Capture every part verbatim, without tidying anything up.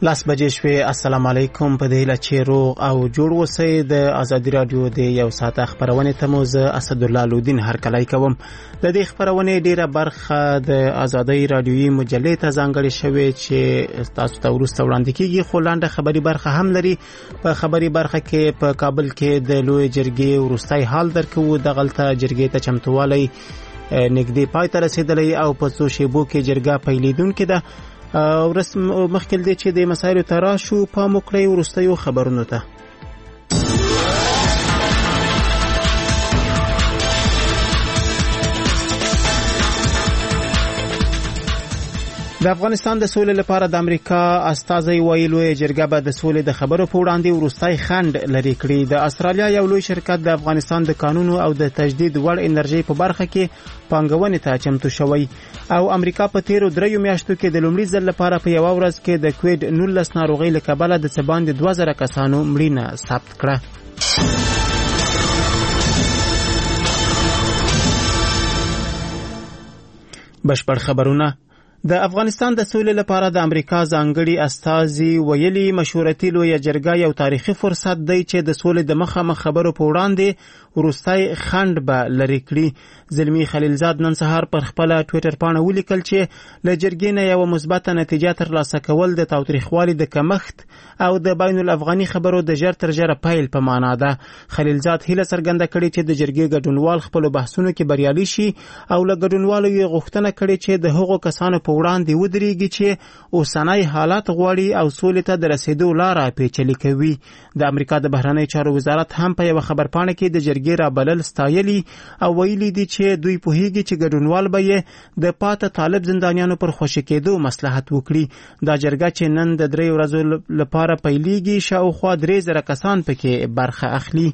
لاس بجې شوې. السلام علیکم. په دې هیله چې روغ او جوړ اوسئ. د ازادي راډیو د یو ساعته خپرونې ته مو زه اسدالله لودین هرکلی کوم. د دې خپرونې ډیره برخه د ازادي راډیویي مجلې ته ځانګړې شوې چې تاسو ته وروسته وړاندې کیږي، خو لنډه خبري برخه هم لري. په خبري برخه کې په کابل کې د لوی جرګې وروستی حال درکوو. دغلته جرګې ته چمتووالی نږدې پای ته رسېدلی او په څو شیبو کې جرګه پیلېدونکې ده. او رسم مخکې دی چې د مسایلو ته راشو، پام وکړئ وروستیو خبرونو ته. د افغانستان د سولې لپاره د امریکا استازي ویلي لوی جرګه به د سولې د خبرو په وړاندې وروستی خنډ لري کړی. د استرالیا یو لوی شرکت د افغانستان د قانونو او د تجدید وړ انرژي په برخه کې پانګونې ته چمتو شوی او امریکا په تیرو دریو میاشتو کې د لومړي ځل لپاره په یو ورځ کې د کووید نولس ناروغۍ له کبله د څه باندې دوه زره کسانو مړینه ثبت کړه. بشپړ خبرونه. د افغانستان د سولې لپاره د امریکا ځانګړي استازي ویلي مشورتي لویه جرګه یو تاریخي فرصت دی چې د سولې د مخامخ خبرو په وړاندې وروستی خنډ به لرې کړي. زلمی خلیلزاد نن سهار پر خپل ټویټر پاڼه ولیکل چې له جرګې نه یو مثبته نتیجه ترلاسه کول د تاوتریخوالي د کمښت او د بین الافغاني خبرو د ژر تر ژره پیل په معنا ده. خلیلزاد هیله څرګنده کړې چې د جرګې ګډونوال خپل بحثونو کې بریالي شي او له ګډونوالو یې غوښتنه کړې چې د هغو کسانو په وړاندې ودرېږي چې اوسنی حالات غواړي او سولې ته د رسېدو لاره پیچلې کوي. د امریکا د بهرنیو چارو وزارت هم په یو خبرپاڼه کې د جرګې رابلل ستایلي او ویلي دي چې دوی پوهیږي چې ګډونوال به یې د پاته طالب زندانیانو پر خوشي کېدو مصلحت وکړي. دا جرګه چې نن د درې ورځو لپاره پیلېږي شاوخوا درې زره کسان پکې برخه اخلي.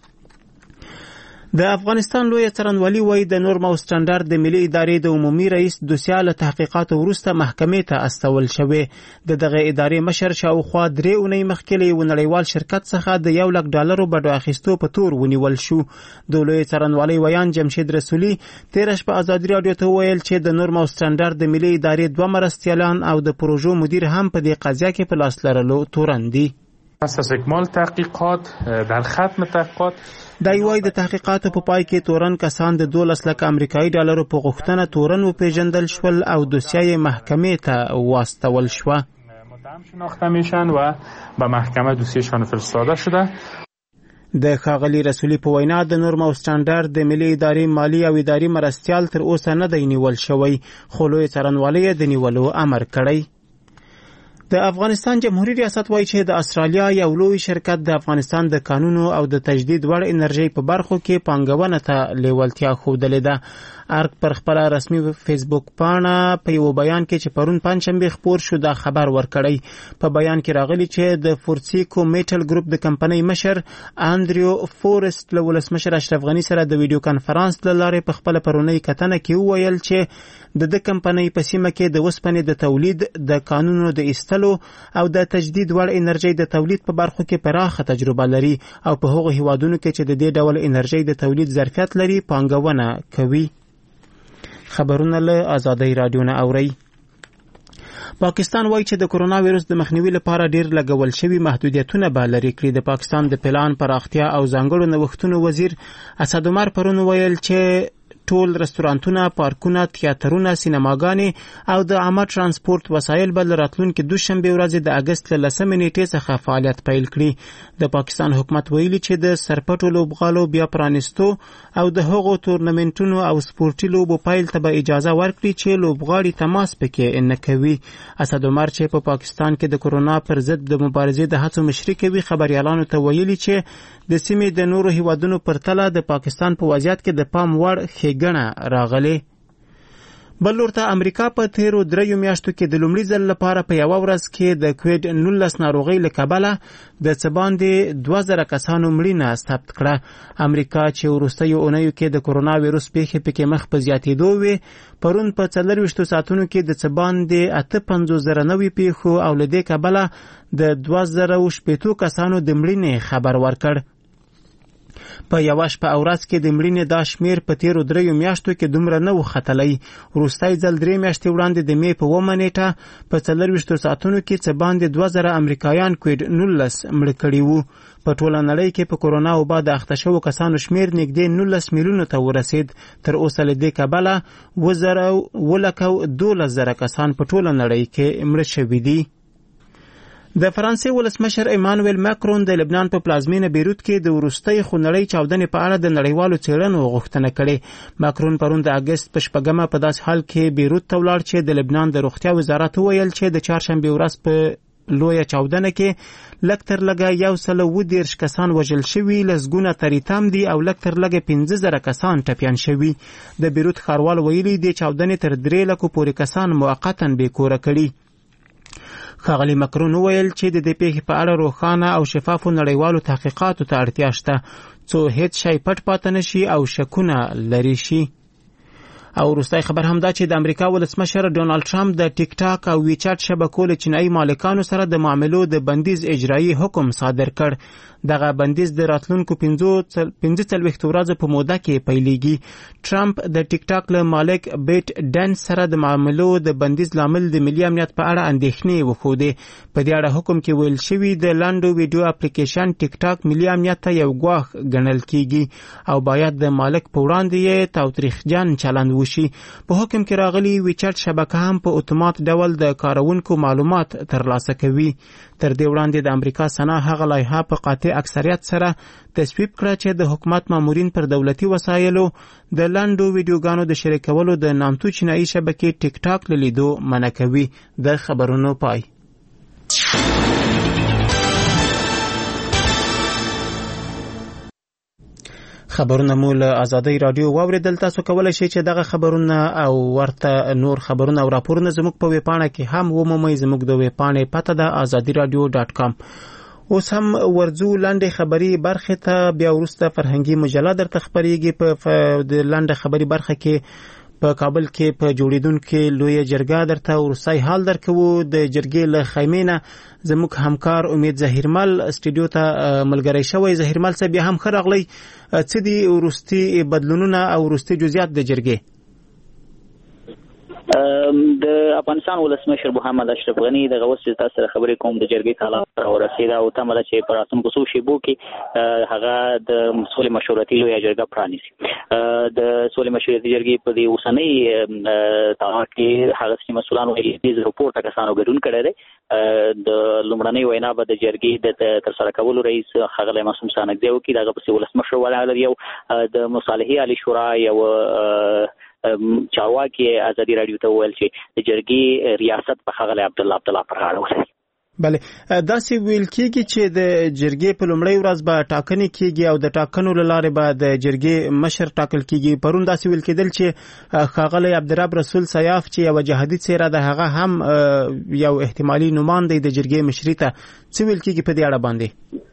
د افغانستان لوی څارنوالي وایي د نورم او سټانډرډ د ملي ادارې د عمومي رئیس دوسیه له تحقیقاتو وروسته محکمې ته استول شوې. د دغه ادارې مشر شاوخوا درې اونۍ مخکې له یو نړیوال شرکت څخه د یو لک ډالرو بډو اخیستو په تور ونیول شو. د لوی څارنوالي ویان جمشید رسولي تېره شپه ازادي راډیو ته وویل چې د نورم او سټانډرډ د ملي ادارې دوه مرستیالان او د پروژو مدیر هم په دې قضیه کې په لاس لرلو تورن دي. اساس اکمال تحقیقات در ختم تحقیقات دای وای د تحقیقاتو په پای کې تورن کسان د دولس لک امریکایي ډالرو په غوښتنه تورن وپیژندل شول او دوسیه محکمې ته واستول شوه. متهم شناخته میشن و به محکمه دوسیهشان فرستاده شده. د ښاغلي رسولي په وینا د نورم او سټانډرډ د ملي ادارې مالی او اداري مرستیال تر اوسه نه دی نیول شوی، خو لوی څارنوالۍ د نیولو امر کړی. د افغانستان جمهوریت ریاست وایي چې د استرالیا یو لوی شرکت د افغانستان د قانونو او د تجدید وړ انرژي په برخو کې پانګونه ته لیوالتیا ښودلې ده. ارګ پر خپل رسمي فیسبوک پاڼه په یو بیان کې چې پرون پنځشنبه خپور شو دا خبر ورکړی. په بیان کې راغلی چې د فورسیکو میټل ګروپ د کمپنۍ مشر انډریو فورست له ولسمشر اشرف غنی سره د ویډیو کانفرنس له لارې په خپل پرونی کتنه کې وویل چې د د کمپنۍ په سیمه کې د وسپنې د تولید د قانونو د ایستلو او د تجدید وړ انرژي د تولید په برخو کې پراخه تجربه لري او په هغو هیوادونو کې چې د دې ډول انرژي د تولید ظرفیت لري پانګونه کوي. خبرونه له ازادي راډیو نه اوري. پاکستان وایي چې د کرونا وایرس د مخنیوي لپاره ډیر لګول شوي محدودیتونه به لرې کړي. د پاکستان د پلان پراختیا او ځانګړو نوښتونو وزیر اسد عمر پرون ویل چې ټول رستورانتونه، پارکونه، تیاترونه، سینماګانې او د عامه ترانسپورت وسایل به له راتلونکي دوشنبه ورځې د اګست له لسمې نیټې څخه فعالیت پیل کړي. د پاکستان حکومت ویلي چې د سرپټو لوبغالو بیا پرانیستو او د هغو تورنمنټونو او سپورتي لوبو پیل ته به اجازه ورکړي چې لوبغاړي تماس پکې نه کوي. اسد عمر چې په پاکستان کې د کرونا پر ضد د مبارزې د هڅو مشري کوي خبريالانو ته ویلي چې د سیمې د نورو هیوادونو پرتله د پاکستان په وضعیت کې د پام وړ ښېګڼه راغلې. بل لورته امریکا په تیرو دریو میاشتو کې د لومړي ځل لپاره په یوه ورځ کې د کووید نولس ناروغۍ له کبله د څه باندې دوه زره کسانو مړینه ثبت کړه. امریکا چې وروستیو اونیو کې د کرونا ویروس پیښې پکې مخ په زیاتېدو وې، پرون په څلرویشتو ساعتونو کې د څه باندې اته پنځوس زره نوي پیښو او له دې کبله د دوه زره شپېتو کسانو د مړینې خبر ورکړ. په یوه شپه او ورځ کې د مړینې دا شمیر په تیرو دریو میاشتو کې دومره نه و ختلی. وروستی ځل درې میاشتې وړاندې د مې په اوومه نیټه په څلرویشتو ساعتونو کې څه باندې دوه زره امریکایان کوویډ نولس مړه کړي وو. په ټوله نړۍ کې په کورونا وبا د اخته شوو کسانو شمیر نږدې نولس میلیونو ته ورسید. تر اوسه له دې کبله اووه زره اووه لکه دولس زره کسان په ټوله نړۍ کې مړه شوي دي. د فرانسې ولسمشر ایمانویل ماکرون د لبنان په پلازمینه بیروت کې د وروستۍ خونړۍ چاودنې په اړه د نړیوالو څېړنو غوښتنه کړې. ماکرون پرون د اګست په شپږمه په داسې حال کې بیروت ته ولاړ چې د لبنان د روغتیا وزارت وویل چې د چهارشنبې ورځ په لویه چاودنه کې لږ تر لږه یو سل اووه دېرش کسان وژل شوي، لسګونه تریتم دي او لږ تر لږه پنځه زره کسان ټپیان شوي. د بیروت ښاروال ویلي دې چاودنې تر درې لکو پورې کسان موقتا بېکوره کړي. ښاغلي مکرون وویل چې د دې پیښې په اړه روښانه او شفافو نړیوالو تحقیقاتو ته اړتیا شته څو هیڅ شی پټ پاتې نشي او شکونه لرې شي. او وروستی خبر هم دا چې د امریکا ولسمشر ډونالد ټرمپ د ټیک ټاک او وی چاټ شبکو له چینایي مالکانو سره د معاملو د بندیز اجرایي حکم صادر کړ. دغه بندیز د راتلونکو پنځه څلوېښتو ورځو په موده کې پیلېږي. ټرمپ د ټیک ټاک له مالک بیټ ډنس سره د معاملو د بندیز لامل د ملي امنیت په اړه اندېښنې وښودې. په دې اړه حکم کې ویل شوي د لاندو ویډیو اپلیکیشن ټیک ټاک ملي امنیت ته یو ګواښ ګڼل کیږي او باید د مالک په وړاندې یې تاوتریخجن چلند وشي. په حکم کې راغلي ویچټ شبکه هم په اتومات ډول د کارونکو معلومات ترلاسه کوي. تر دې وړاندې د امریکا سنا هغه لایحه په قاطع اکثریت سره تصویب کړه چې د حکومت مامورین پر دولتي وسایلو د لنډو ویډیوګانو د شریکولو د نامتو چینایي شبکې ټیک ټاک له لیدو منع کوي. د خبرونو پای. خبرونه مو له آزادۍ رادیو واوریدل. تاسو کولی شئ چې دغه خبرونه او ورته نور خبرونه او راپورونه زموږ په ویبپاڼه کې هم ومومئ. زموږ د ویبپاڼې پته ده آزادي رادیو ډاټ کام. اوس هم ورځو لنډې خبري برخې ته، بیا وروسته فرهنګي مجله درته خپرېږي. په د لنډه خبري برخه کې په کابل کې په جوړېدونکې لویه جرګه درته وروستی حال درکوو. د جرګې له خیمې نه زموږ همکار امید ظهیرمل استودیو ته ملګری شوی. ظهیرمل صاحب بیا هم ښه راغلی. څه دي وروستي بدلونونه او وروستي جزئیات د جرګې؟ د افغانستان ولسمشر محمد اشرف غنی دغه اوس چې تاسو سره خبرې کوم د جرګې حالات ورسېده او تمه ده چې په راتلونکو څو شیبو کې هغه د سولې مشورتي لویه جرګه پرانیسي. د سولې مشورتي جرګې په دې اوسنۍ تاریخ کې هغه چې مسؤلان ویلي دي چې رپورټ کسانو ګډون کړی دی. د لومړنۍ وینا به د جرګې د ترسره کولو رئیس ښاغلی معصوم سانکزی وکړي. دغه پسې ولسمشر ولاړ یو د مصالحې عالي شورا یو چارواکي ازادي رادیو ته وویل چې د جرګې ریاست په ښاغلی عبدالله عبدالله پر غاړه ولري. بله، داسې ویل کېږي چې د جرګې په لومړۍ ورځ به ټاکنې کېږي او د ټاکنو له لارې به د جرګې مشر ټاکل کېږي. پرون داسې ویل کېدل چې ښاغلی عبدالرب رسول سیاف چې یوه جهادي څیره ده هغه هم یو احتمالي نومان دی د جرګې مشري ته. څه ویل کېږي په دې اړه باندې؟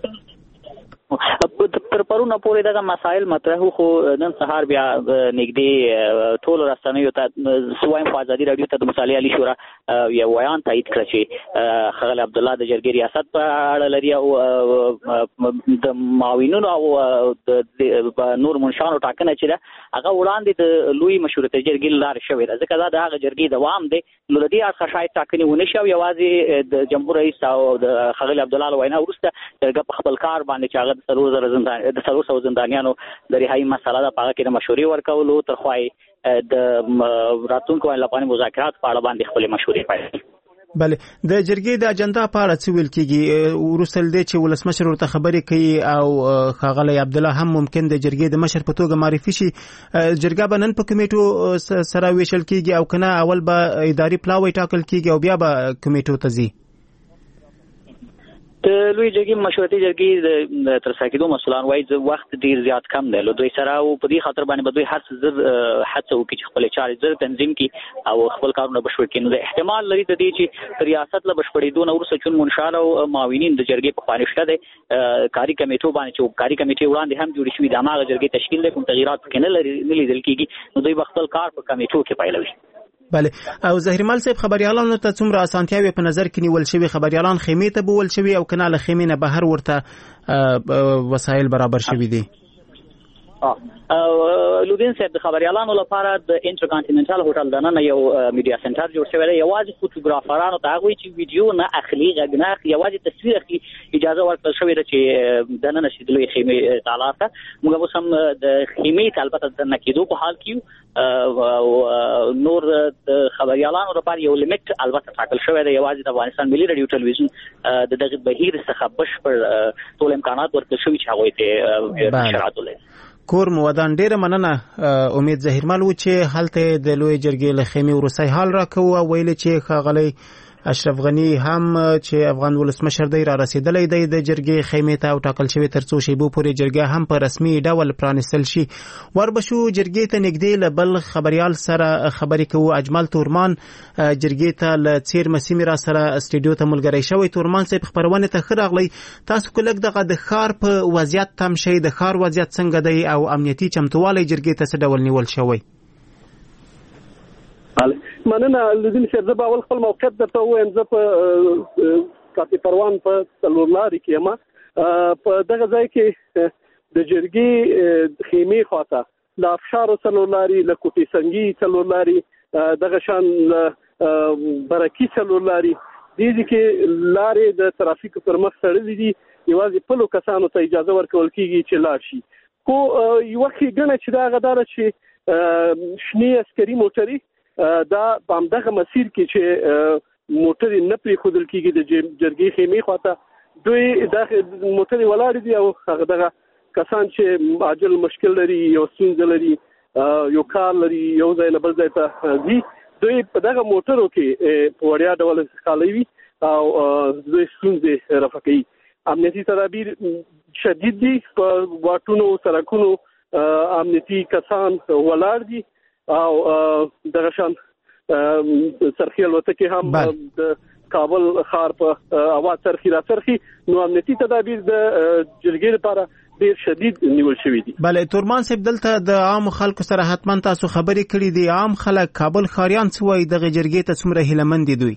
تر پرونه پورې دغه مسایل مطرح خو نن سهار بیا نږدې ټول رسنیو ته سوایم په ازادي رادیو ته د مصالحې عالي شورا یو بیان تایید کړ چې ښاغلی عبدالله د جرګې ریاست په اړه لري او د معاونینو او د نور منشانو ټاکنه چې ده هغه وړاندې د لوی مشورتي جرګې له لارې شوې ده. ځکه دا د هغه جرګې دوام دی. نو د دې اړخه شاید ټاکنې ونه شي او یوازې د جمهور رئیس او د ښاغلي عبدالله له وینا وروسته جرګه په خپل کار باندې چې هغه د څلور زره د څلور سوه زندانیانو د رهایي مسله ده په هغه کې د مشورې ورکولو تر خوا د راتلونکو لپاره مذاکرات په اړه باندې خپلې مشورې پیل. بله، د جرګې د اجنډا په اړه څه ویل کېږي؟ وروسته له دې چې ولسمشر ورته خبرې کوي او ښاغلی عبدالله هم ممکن د جرګې د مشر په توګه معرفي شي، جرګه به نن په کمیټو سره ویشل کېږي او که نه اول به اداري پلاوی ټاکل کېږي او بیا به کمیټو ته ځي؟ د لوی جرګې مشورتي جرګې د ترسره کېدو مسؤلان وایي وخت ډېر زیات کم دی له دوی سره او په دې خاطر باندې به دوی هر څه زر هڅه وکړي چې خپلې چارې زر تنظیم کړي او خپل کارونه بشپړ کړي. نو د احتمال لري د دې چې ریاست له بشپړېدو نه وروسته چون منشار او معاونین د جرګې په خوا شته دی کاري کمیټو باندې چې کاري کمیټې وړاندې هم جوړې شوي د هماغه جرګې تشکیل دی، کوم تغیرات پکې نه لیدل کېږي. نو دوی به خپل کار په کمیټو کې پیلوي. بله، او ظهیرمل صاحب خبریالانو ته څومره اسانتیاوې په نظر کې نیول شوي؟ خبریالان خیمې ته بوول شوي او که نه له خیمې نه بهر ورته وسایل برابر شوي دي؟ لودین صاحب د خبريالانو لپاره د انټرکانټیننټل هوټل دننه یو میډیا سنټر جوړ شوی دی. یوازې فوټوګرافرانو ته هغوی چې ویډیو نه اخلي، غږ نه اخلي، یوازې تصویر اخلي اجازه ورکړل شوې ده چې دننه شي د لوی خیمې تالار ته. موږ اوس هم د خیمې ته البته دننه کېدو په حال کې یو. نور د خبريالانو لپاره یو لیمټ البته ټاکل شوی دی. یوازې د افغانستان ملي رادیو ټلویزیون د دغه بهیر څخه بشپړ ټول امکانات ورکړل شوي چې هغوی ته اشارات ولري. کور مودان ډیره مننه. امید ظهیرمل و چې هلته د لوی جرګې له خیمې وروستی حال راکوه، ویل چې ښاغلی اشرف غنی هم چې افغان ولسمشر دی را رسیدلی دی د جرګې خیمې ته او ټاکل شوی تر څو شیبو پورې جرګه هم په رسمي ډول پرانیستل شي. وربشو جرګې ته نږدې له بل خبريال سره خبرې کوو. اجمل تورمان جرګې ته له څیرمه سیمې را سره استډیو ته ملګری شوی. تورمان صاحب خبرونه ته ښه راغلی. تاسو کلک دغه د ښار په وضعیت تم شئ، د ښار وضعیت څنګه دی او امنیتي چمتووالی جرګې ته څه ډول نیول شوی؟ مننه لودین صاحب. زه به اول خپل موقعیت درته ووایم. زه په کاپي پروان په څلور لارې کې یم. په دغه ځای کې د جرګې خیمې خواته له افشارو څلور لارې، له کوټې سنګي څلور لارې، دغه شان له برکي څلور لارې، دې کې لارې د ترافیکو پر مخ تړلې دي. یوازې پلو کسانو ته اجازه ورکول کېږي چې لاړ شي. خو یوه ښېګڼه چې دا هغه داره چې شنې عسکري موټرې دا په همدغه مسیر کې چې موټرې نه پرېښودل کېږي د جرګې خیمې خواته، دوی دا موټرې ولاړې دي او هغه دغه کسان چې عاجل مشکل لري، یو ستونزه لري، یو کار لري، یو ځای نه بل ځای ته ځي، دوی په دغه موټرو کې په وړیا ډول انتقالوي او دوی ستونزې رفع کوي. امنیتي تدابیر شدید دي. په واټونو سړکونو امنیتي کسان ولاړ دي او دغه شان سرخي الوتکې هم د کابل ښار په اواز سرخي را سرخي. نو امنیتي تدابیر د جرګې لپاره ډیر شدید نیول شوی دي. بله تورمان صاحب، دلته د عام خلکو سره حتما تاسو خبرې کړې دي. عام خلک کابل ښاریان څه وایي دغه جرګې ته څومره هیلهمند دي دوی؟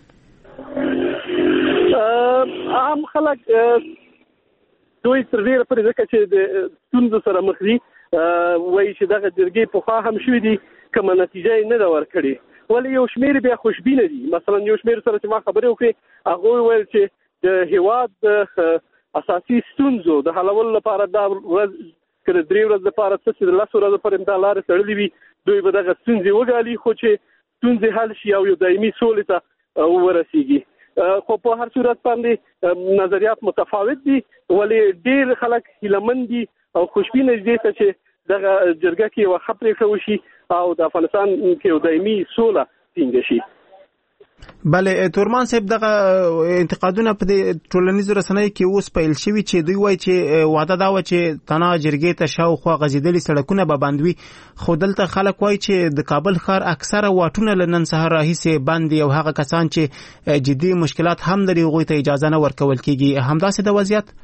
عام خلک دوی تر ډیره پورې ځکه چې د ستونزو سره مخ دي وایي چې دغه جرګې پخوا هم شوي دي، کومه نتیجه یې نه ده ورکړې. ولې یو شمېر بیا خوشبینه دي. مثلا یو شمېر سره چې ما خبرې وکړې هغوی ویل چې د هېواد د اساسي ستونزو د حلولو لپاره دا ورځ که د درې ورځې لپاره څه چې د لسو ورځو پورې دا لارې تړلې وي، دوی به دغه ستونزې وګالي، خو چې ستونزې حل شي او یو دایمي سولې ته ورسیږي. خو په هر صورت باندې نظریات متفاوت دي. ولې ډېر خلک هیلهمند دي او خوشبینه دي چې دغه جرګه کې یوه ښه پرېکړه وشي او د افغانستان کې یو دایمي سوله ټینګه شي. بله تورمان صاحب، دغه انتقادونه په دې ټولنیزو رسنیو کې اوس پیل شوي چې دوی وایي چې وعده دا وه چې تنها جرګې ته شاوخوا غځېدلي سړکونه به بند وي، خو دلته خلک وایي چې د کابل ښار اکثره واټونه له نن سهار راهیسې بند دي او هغه کسان چې جدي مشکلات هم لري هغوی ته اجازه نه ورکول کېږي. همداسې د وضعیت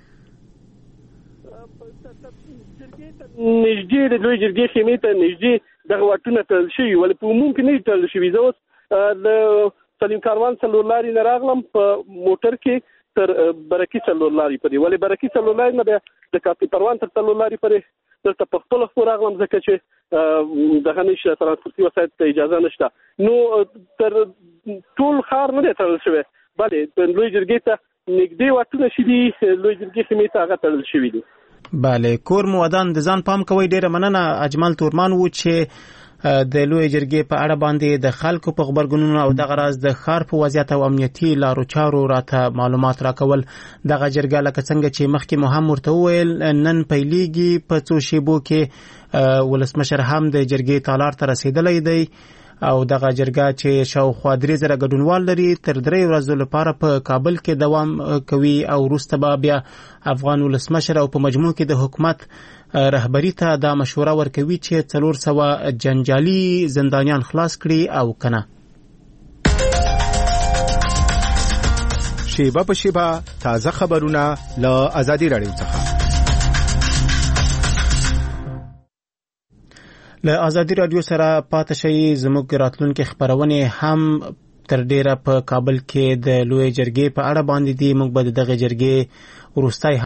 نږدې د لوی جرګې خیمې ته نږدې دغه واټونه تړل شوي، ولې په عموم کې نه دي تړل شوي. زه اوس د سلیم کاروان څلور لارې نه راغلم په موټر کې تر برکي څلور لارې پورې، ولې برکي څلور لارې نه بیا د کاپي پروان تر څلور لارې پورې دلته په خپله خپو راغلم ځکه چې دغه نشته، ترانسپورتي وسایط ته اجازه نشته. نو تر ټول ښار نه دی تړل شوی، بلې لوی جرګې ته نږدې واټونه چې دي لوی جرګې خیمې ته هغه تړل شوي دي. بله کور مو ودان، د ځان پام کوئ. ډیره مننه. اجمل تورمان و چې د لوی جرګې په اړه باندې د خلکو په خبرګونونو او دغه راز د ښار په وضعیت او امنیتي لارو چارو راته معلومات راکول. دغه جرګه لکه څنګه چې مخکې مو هم ورته وویل نن پیلیږي، په څو شیبو کې ولسمشر هم د جرګې تالار ته رسیدلی دی او دغه جرګه چې شاوخوا درې زره ګډونوال لري تر درې ورځو لپاره په کابل کې دوام کوي او وروسته به بیا افغان ولسمشر او په مجموع کې د حکومت رهبری ته دا مشوره ورکوي چې څلور سوه جنجالي زندانیان خلاص کړي او کنه. شیبه په شیبه تازه خبرونه له آزادي رادیو څخه. له آزادي رادیو سره پاتې شئ. زموږ راتلونکي خبرونه هم تر ډیره په کابل کې د لوی جرګې په اړه باندې دي. موږ به د دغه جرګې وروستی